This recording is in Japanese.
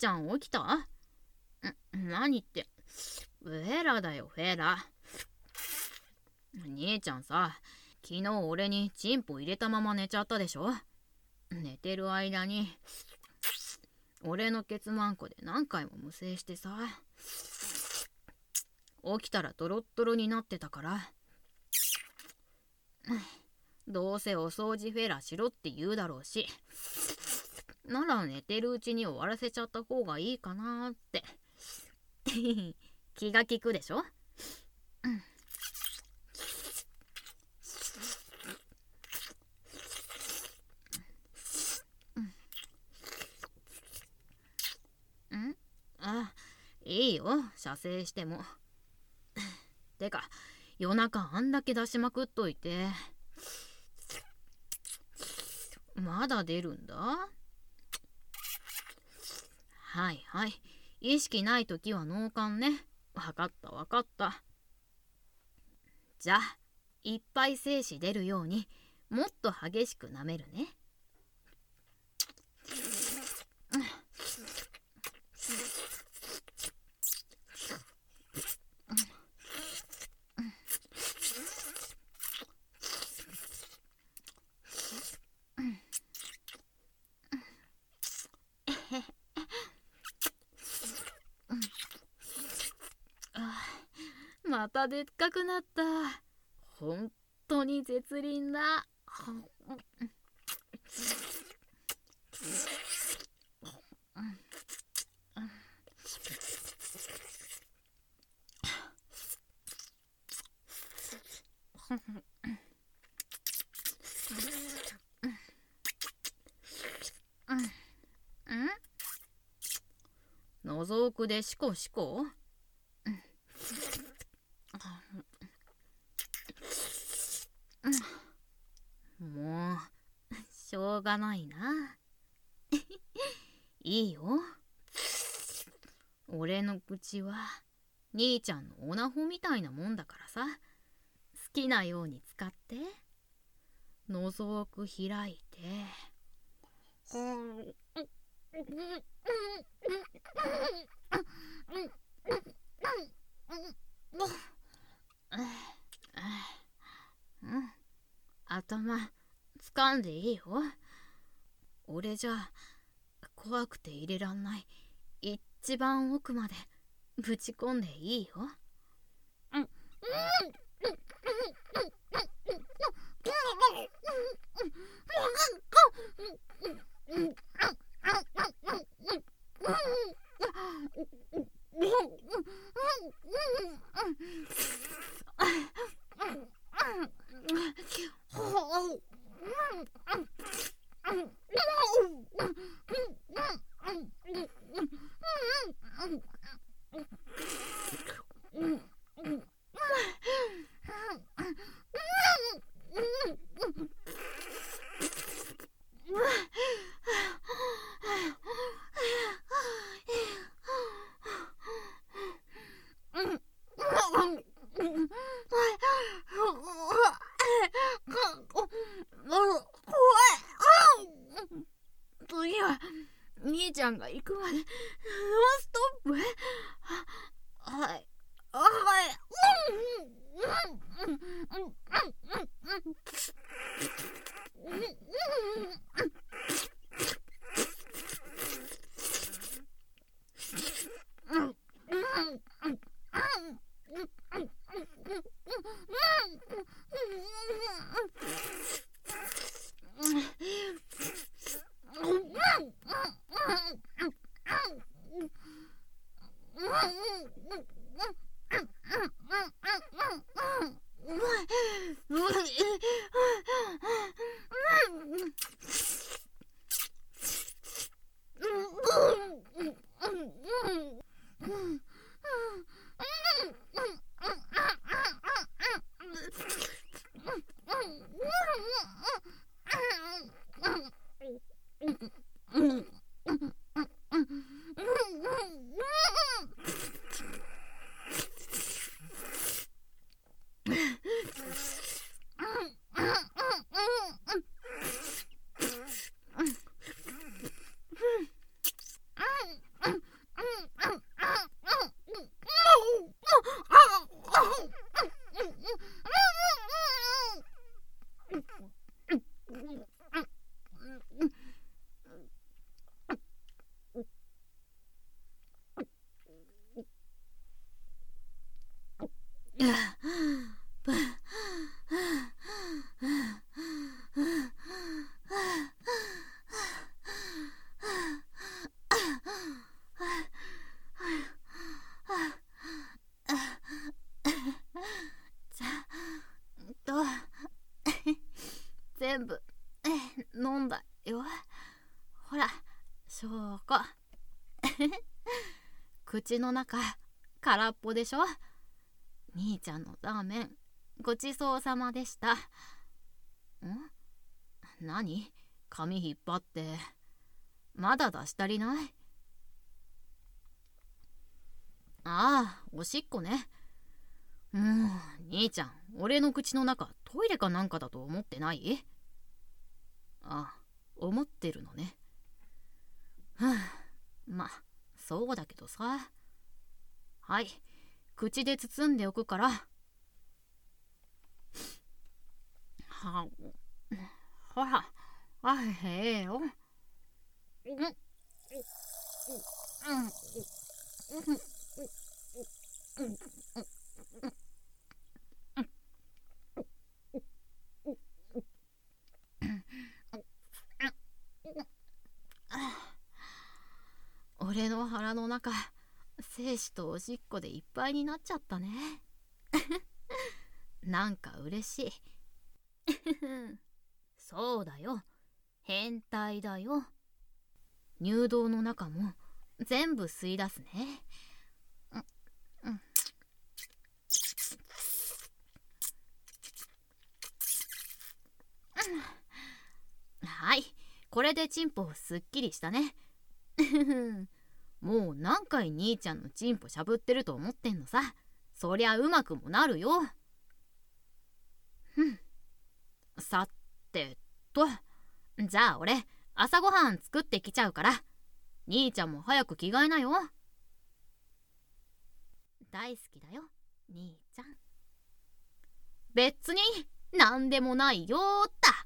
ちゃん起きた？何って。フェラだよ、フェラ。兄ちゃんさ、昨日俺にチンポ入れたまま寝ちゃったでしょ。寝てる間に俺のケツマンコで何回も無精してさ、起きたらドロッドロになってたから、どうせお掃除フェラしろって言うだろうし、なら寝てるうちに終わらせちゃった方がいいかなって気が利くでしょ。いいよ、射精しても。てか、夜中あんだけ出しまくっといて、まだ出るんだ。はいはい、意識ないときは脳幹ね。わかったわかった。じゃあ、いっぱい精子出るようにもっと激しく舐めるね。またでっかくなった。本当に絶倫だ。覗くでシコシコ。もうしょうがないな。いいよ、俺の口は兄ちゃんのオナホみたいなもんだからさ。好きなように使って。覗く開いて。頭掴んでいいよ。俺じゃ怖くて入れらんない。一番奥までぶち込んでいいよ。次は兄ちゃんが行くまでノンストップ。はいはい。 全部飲んだよ。ほら、証拠。口の中空っぽでしょ。兄ちゃんのラーメンごちそうさまでした。何？髪引っ張って。まだ出し足りない？ああ、おしっこね。もう兄ちゃん、俺の口の中トイレかなんかだと思ってない？ああ、思ってるのね。まあそうだけどさ。はい、口で包んでおくから。ほら、へえよ。俺の腹の中、精子とおしっこでいっぱいになっちゃったね。なんか嬉しい。そうだよ、変態だよ。乳道の中も全部吸い出すね。はい、これでチンポすっきりしたね。もう何回兄ちゃんのチンポしゃぶってると思ってんのさ。そりゃうまくもなるよ。さてと、じゃあ俺朝ごはん作ってきちゃうから、兄ちゃんも早く着替えなよ。大好きだよ兄ちゃん。別になんでもないよーった。